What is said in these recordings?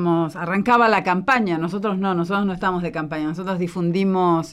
arrancaba la campaña, nosotros no estamos de campaña, nosotros difundimos,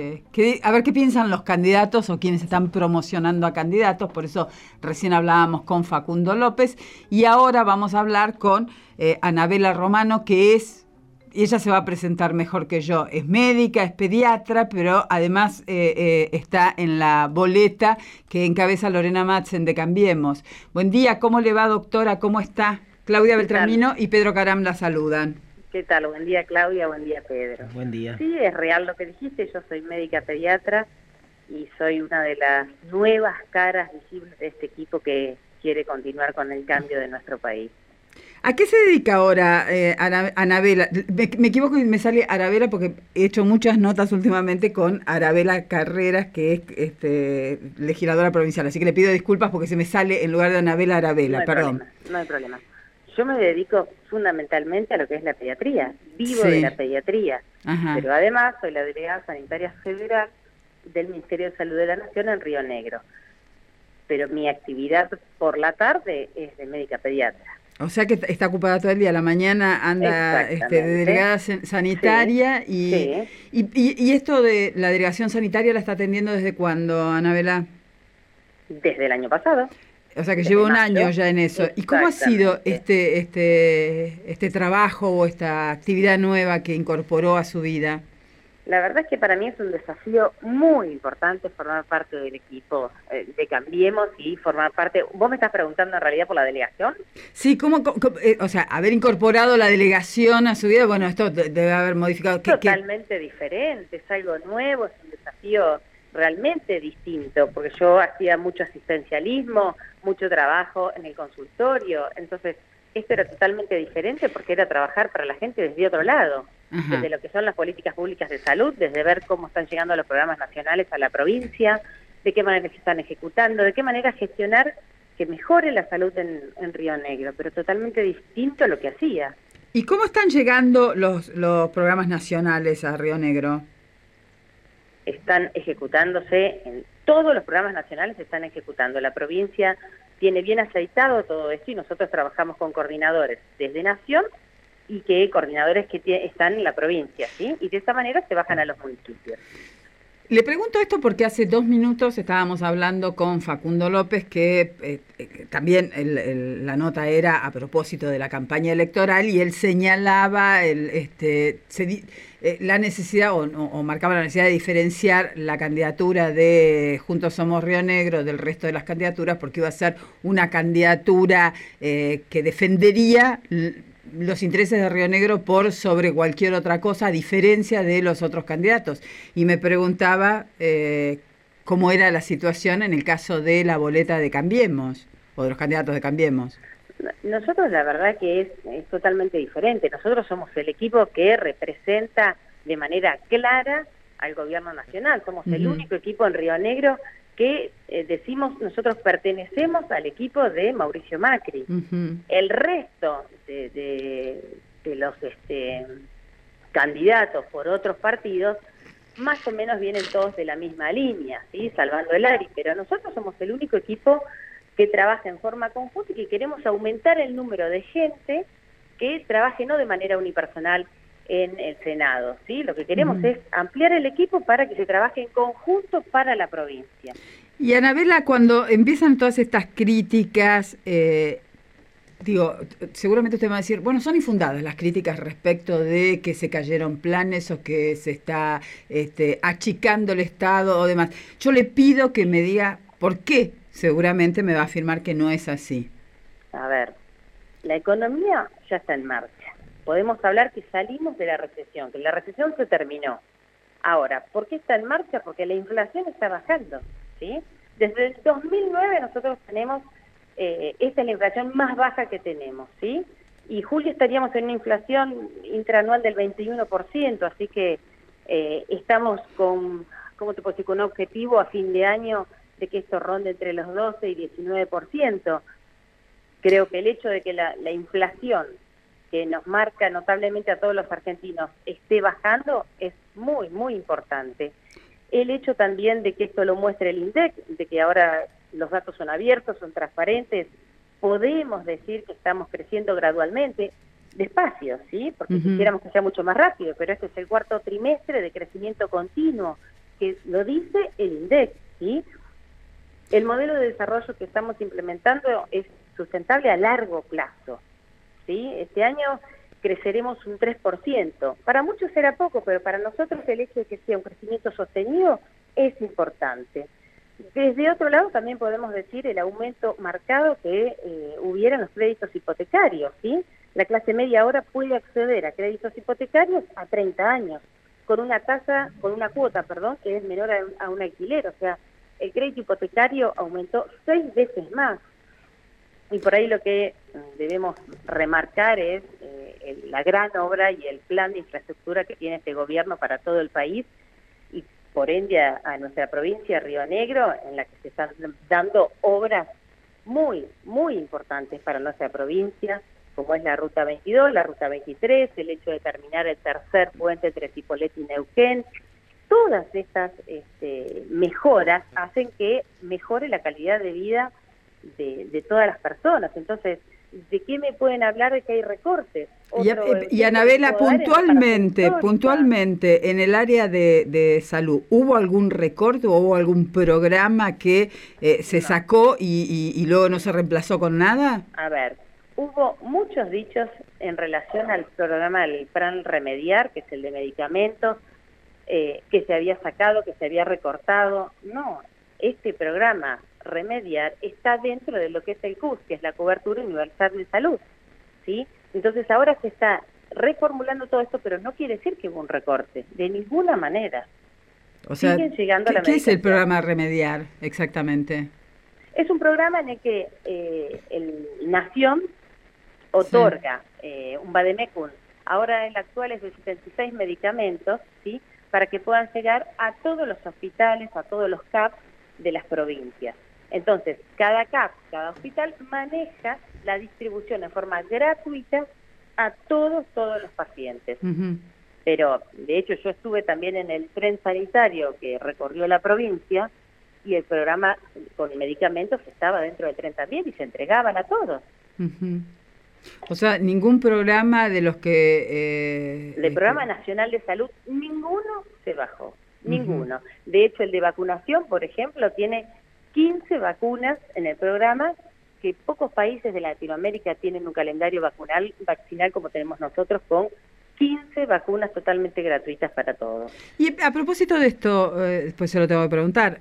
a ver qué piensan los candidatos o quienes están promocionando a candidatos, por eso recién hablábamos con Facundo López, y ahora vamos a hablar con Anabela Romano, ella se va a presentar mejor que yo, es médica, es pediatra, pero además está en la boleta que encabeza Lorena Madsen de Cambiemos. Buen día, ¿cómo le va, doctora? ¿Cómo está? Claudia Beltramino y Pedro Caram la saludan. ¿Qué tal? Buen día, Claudia, buen día, Pedro. Buen día. Sí, es real lo que dijiste, yo soy médica pediatra y soy una de las nuevas caras visibles de este equipo que quiere continuar con el cambio de nuestro país. ¿A qué se dedica ahora Anabela? Me equivoco y me sale Arabela porque he hecho muchas notas últimamente con Arabela Carreras, que es legisladora provincial, así que le pido disculpas porque se me sale en lugar de Anabela, Arabela, perdón. No hay problema. Yo me dedico fundamentalmente a lo que es la pediatría, vivo Sí. de la pediatría, Ajá. pero además soy la delegada sanitaria federal del Ministerio de Salud de la Nación en Río Negro. Pero mi actividad por la tarde es de médica pediatra. O sea que está ocupada todo el día, a la mañana anda de delegada sanitaria Sí. Y esto de la delegación sanitaria la está atendiendo ¿desde cuándo, Anabela? Desde el año pasado. O sea que Desde lleva un mayo. año ya en eso. ¿Y cómo ha sido Exactamente. este trabajo o esta actividad nueva que incorporó a su vida? La verdad es que para mí es un desafío muy importante formar parte del equipo de Cambiemos y formar parte... ¿Vos me estás preguntando en realidad por la delegación? Sí, o sea, haber incorporado la delegación a su vida, bueno, esto debe haber modificado. Es totalmente diferente, es algo nuevo, es un desafío realmente distinto, porque yo hacía mucho asistencialismo, mucho trabajo en el consultorio, entonces esto era totalmente diferente porque era trabajar para la gente desde otro lado. Ajá. Desde lo que son las políticas públicas de salud, desde ver cómo están llegando los programas nacionales a la provincia, de qué manera se están ejecutando, de qué manera gestionar que mejore la salud en Río Negro, pero totalmente distinto a lo que hacía. ¿Y cómo están llegando los programas nacionales a Río Negro? Están ejecutándose, en todos los programas nacionales se están ejecutando. La provincia tiene bien aceitado todo esto y nosotros trabajamos con coordinadores desde Nación y coordinadores que están en la provincia, ¿sí? Y de esta manera se bajan a los municipios. Le pregunto esto porque hace 2 minutos estábamos hablando con Facundo López, que también la nota era a propósito de la campaña electoral y él señalaba la necesidad o marcaba la necesidad de diferenciar la candidatura de Juntos Somos Río Negro del resto de las candidaturas porque iba a ser una candidatura que defendería los intereses de Río Negro por sobre cualquier otra cosa, a diferencia de los otros candidatos. Y me preguntaba cómo era la situación en el caso de la boleta de Cambiemos, o de los candidatos de Cambiemos. Nosotros la verdad que es totalmente diferente. Nosotros somos el equipo que representa de manera clara al gobierno nacional. Somos el único equipo en Río Negro que decimos nosotros pertenecemos al equipo de Mauricio Macri. El resto de los candidatos por otros partidos más o menos vienen todos de la misma línea, ¿sí? Salvando el ARI, pero nosotros somos el único equipo que trabaja en forma conjunta y que queremos aumentar el número de gente que trabaje no de manera unipersonal en el Senado, ¿sí? Lo que queremos es ampliar el equipo para que se trabaje en conjunto para la provincia. Y Anabela, cuando empiezan todas estas críticas, seguramente usted va a decir, bueno, son infundadas las críticas respecto de que se cayeron planes o que se está achicando el Estado o demás. Yo le pido que me diga por qué. Seguramente me va a afirmar que no es así. A ver, la economía ya está en marcha. Podemos hablar que salimos de la recesión, que la recesión se terminó. Ahora, ¿por qué está en marcha? Porque la inflación está bajando, ¿sí? Desde el 2009 nosotros tenemos, esta es la inflación más baja que tenemos, ¿sí? Y julio estaríamos en una inflación intraanual del 21%, así que estamos con, ¿cómo te puedo decir?, con un objetivo a fin de año de que esto ronde entre los 12 y 19%. Creo que el hecho de que la inflación que nos marca notablemente a todos los argentinos esté bajando es muy, muy importante. El hecho también de que esto lo muestre el INDEC, de que ahora los datos son abiertos, son transparentes, podemos decir que estamos creciendo gradualmente. despacio, ¿sí? Porque quisiéramos que sea mucho más rápido, pero este es el cuarto trimestre de crecimiento continuo, que lo dice el INDEC, ¿sí? El modelo de desarrollo que estamos implementando es sustentable a largo plazo, ¿sí? Este año creceremos un 3%. Para muchos será poco, pero para nosotros el hecho de que sea un crecimiento sostenido es importante. Desde otro lado también podemos decir el aumento marcado que hubiera en los créditos hipotecarios, ¿sí? La clase media ahora puede acceder a créditos hipotecarios a 30 años, con una cuota, que es menor a un alquiler, o sea, el crédito hipotecario aumentó 6 veces más. Y por ahí lo que debemos remarcar es la gran obra y el plan de infraestructura que tiene este gobierno para todo el país y por ende a nuestra provincia, Río Negro, en la que se están dando obras muy, muy importantes para nuestra provincia, como es la Ruta 22, la Ruta 23, el hecho de terminar el tercer puente entre Cipolletti y Neuquén. Todas estas mejoras hacen que mejore la calidad de vida de todas las personas. Entonces, ¿de qué me pueden hablar de que hay recortes? Y Anabela, puntualmente, en el área de salud, ¿hubo algún recorte o hubo algún programa que se sacó y luego no se reemplazó con nada? A ver, hubo muchos dichos en relación al programa del Plan Remediar, que es el de medicamentos, que se había sacado, que se había recortado. No, este programa Remediar está dentro de lo que es el CUS, que es la cobertura universal de salud, ¿sí? Entonces ahora se está reformulando todo esto, pero no quiere decir que hubo un recorte, de ninguna manera. O sea, ¿qué es el programa Remediar exactamente? Es un programa en el que el Nación otorga un vademecum, ahora el actual es de 76 medicamentos, ¿sí? Para que puedan llegar a todos los hospitales, a todos los CAP de las provincias. Entonces, cada CAP, cada hospital maneja la distribución en forma gratuita a todos los pacientes. Pero, de hecho, yo estuve también en el tren sanitario que recorrió la provincia y el programa con medicamentos estaba dentro del tren también y se entregaban a todos. O sea, ningún programa de los que... del Programa Nacional de Salud, ninguno se bajó, ninguno. De hecho, el de vacunación, por ejemplo, tiene 15 vacunas en el programa, que pocos países de Latinoamérica tienen un calendario vaccinal como tenemos nosotros, con 15 vacunas totalmente gratuitas para todos. Y a propósito de esto, después se lo tengo que preguntar,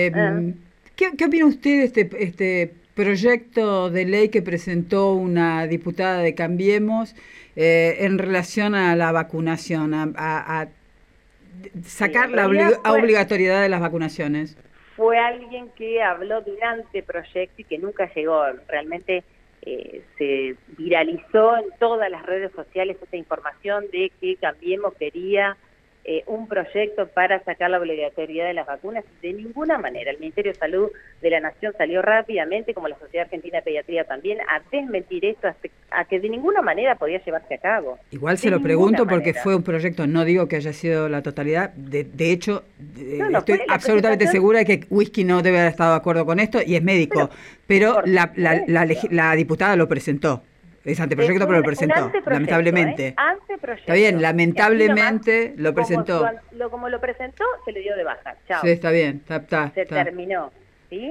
¿qué opina usted de este proyecto de ley que presentó una diputada de Cambiemos en relación a la vacunación, a sacar la obligatoriedad de las vacunaciones? Fue alguien que habló de un anteproyecto y que nunca llegó. Realmente se viralizó en todas las redes sociales esta información de que Cambiemos quería un proyecto para sacar la obligatoriedad de las vacunas. De ninguna manera. El Ministerio de Salud de la Nación salió rápidamente, como la Sociedad Argentina de Pediatría también, a desmentir esto, a que de ninguna manera podía llevarse a cabo. Igual se lo pregunto porque fue un proyecto, no digo que haya sido la totalidad, de hecho, estoy absolutamente segura de que Whisky no debe haber estado de acuerdo con esto y es médico, pero la diputada lo presentó. Es anteproyecto, pero lo presentó, lamentablemente. Está bien, lamentablemente lo presentó. Como lo presentó, se le dio de baja. Chao. Sí, está bien. Se terminó, ¿sí?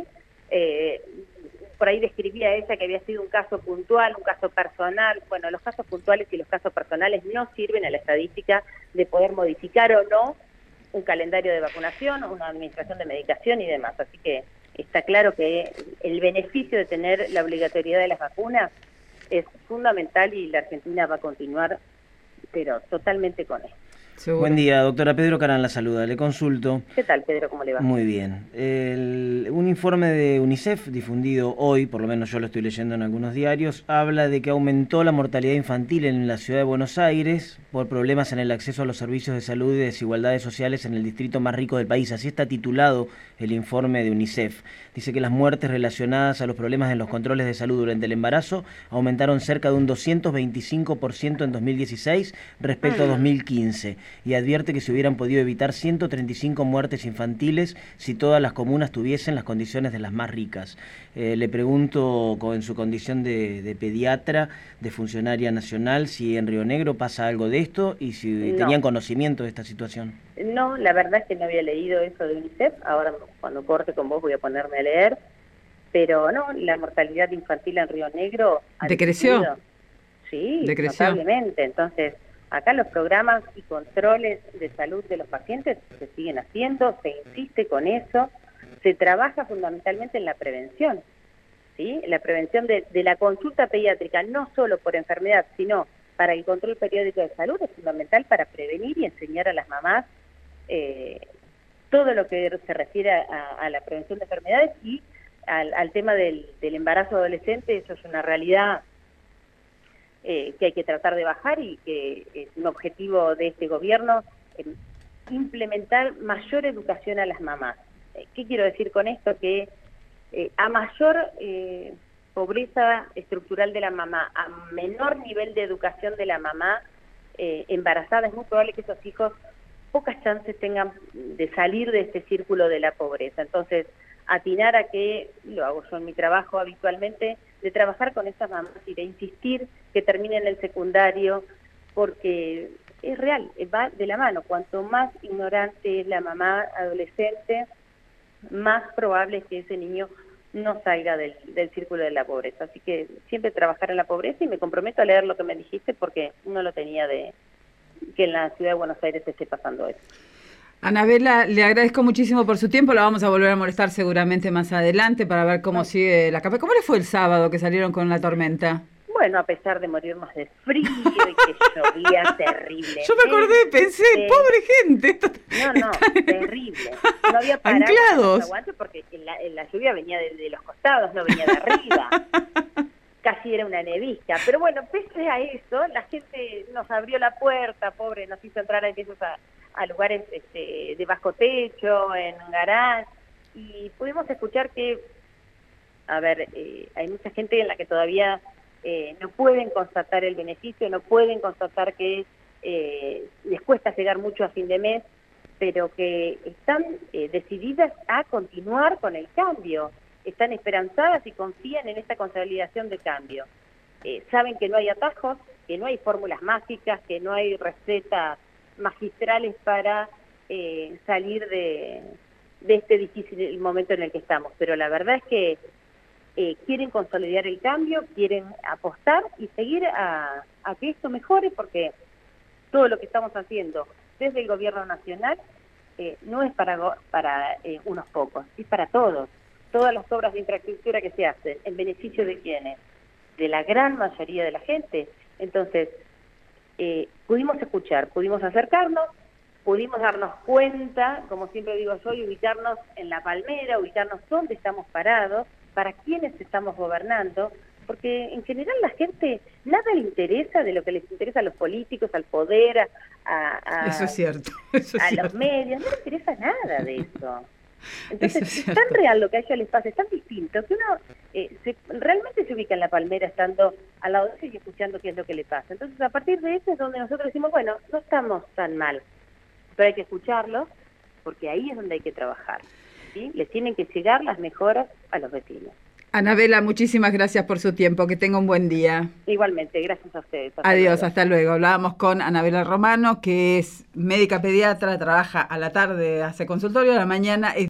Por ahí describía ella que había sido un caso puntual, un caso personal. Bueno, los casos puntuales y los casos personales no sirven a la estadística de poder modificar o no un calendario de vacunación, una administración de medicación y demás. Así que está claro que el beneficio de tener la obligatoriedad de las vacunas es fundamental y la Argentina va a continuar, pero totalmente con esto. Seguro. Buen día, doctora. Pedro Carán la saluda, le consulto. ¿Qué tal, Pedro? ¿Cómo le va? Muy bien. Un informe de UNICEF difundido hoy, por lo menos yo lo estoy leyendo en algunos diarios, habla de que aumentó la mortalidad infantil en la ciudad de Buenos Aires por problemas en el acceso a los servicios de salud y desigualdades sociales en el distrito más rico del país. Así está titulado el informe de UNICEF. Dice que las muertes relacionadas a los problemas en los controles de salud durante el embarazo aumentaron cerca de un 225% en 2016 respecto a 2015, y advierte que se hubieran podido evitar 135 muertes infantiles si todas las comunas tuviesen las condiciones de las más ricas. Le pregunto, en su condición de pediatra, de funcionaria nacional, si en Río Negro pasa algo de esto y si tenían conocimiento de esta situación. No, la verdad es que no había leído eso de UNICEF. Ahora cuando corte con vos voy a ponerme a leer, pero no, la mortalidad infantil en Río Negro ¿decreció? Sí, ¿decreció? Notablemente. Entonces, acá los programas y controles de salud de los pacientes se siguen haciendo, se insiste con eso, se trabaja fundamentalmente en la prevención, ¿sí? La prevención de la consulta pediátrica, no solo por enfermedad, sino para el control periódico de salud, es fundamental para prevenir y enseñar a las mamás todo lo que se refiere a la prevención de enfermedades y al tema del embarazo adolescente. Eso es una realidad que hay que tratar de bajar y que es un objetivo de este gobierno, implementar mayor educación a las mamás. ¿Qué quiero decir con esto? Que a mayor pobreza estructural de la mamá, a menor nivel de educación de la mamá embarazada, es muy probable que esos hijos pocas chances tengan de salir de este círculo de la pobreza. Entonces, atinar a que, lo hago yo en mi trabajo habitualmente, de trabajar con estas mamás y de insistir que terminen el secundario, porque es real, va de la mano. Cuanto más ignorante es la mamá adolescente, más probable es que ese niño no salga del círculo de la pobreza. Así que siempre trabajar en la pobreza, y me comprometo a leer lo que me dijiste porque no lo tenía de que en la ciudad de Buenos Aires esté pasando eso. Anabela, le agradezco muchísimo por su tiempo, la vamos a volver a molestar seguramente más adelante para ver cómo sigue la campaña. ¿Cómo le fue el sábado que salieron con la tormenta? Bueno, a pesar de morirnos de frío y que llovía terrible. Yo me acordé, pensé, pobre gente. No, terrible. No había anclados. Porque la lluvia venía de los costados, no venía de arriba. Casi era una nevisca. Pero bueno, pese a eso, la gente nos abrió la puerta, pobre, nos hizo entrar a lugares de bajo techo, en garage, y pudimos escuchar que, hay mucha gente en la que todavía no pueden constatar el beneficio, no pueden constatar que les cuesta llegar mucho a fin de mes, pero que están decididas a continuar con el cambio, están esperanzadas y confían en esta consolidación de cambio. Saben que no hay atajos, que no hay fórmulas mágicas, que no hay recetas magistrales para salir de este difícil momento en el que estamos, pero la verdad es que quieren consolidar el cambio, quieren apostar y seguir a que esto mejore, porque todo lo que estamos haciendo desde el gobierno nacional no es para unos pocos, es para todos. Todas las obras de infraestructura que se hacen, en beneficio de ¿quiénes? De la gran mayoría de la gente. Entonces, pudimos escuchar, pudimos acercarnos, pudimos darnos cuenta, como siempre digo yo, y ubicarnos en la palmera, ubicarnos dónde estamos parados, para quiénes estamos gobernando, porque en general la gente nada le interesa de lo que les interesa a los políticos, al poder, eso es cierto, los medios, no les interesa nada de eso. Entonces es tan real lo que a ellos les pasa, es tan distinto, que uno realmente se ubica en la palmera estando al lado de ellos y escuchando qué es lo que le pasa. Entonces a partir de eso es donde nosotros decimos, bueno, no estamos tan mal, pero hay que escucharlos, porque ahí es donde hay que trabajar, ¿sí? Les tienen que llegar las mejoras a los vecinos. Anabela, muchísimas gracias por su tiempo, que tenga un buen día. Igualmente, gracias a ustedes. Adiós, hasta luego. Hablábamos con Anabela Romano, que es médica pediatra, trabaja a la tarde, hace consultorio, a la mañana es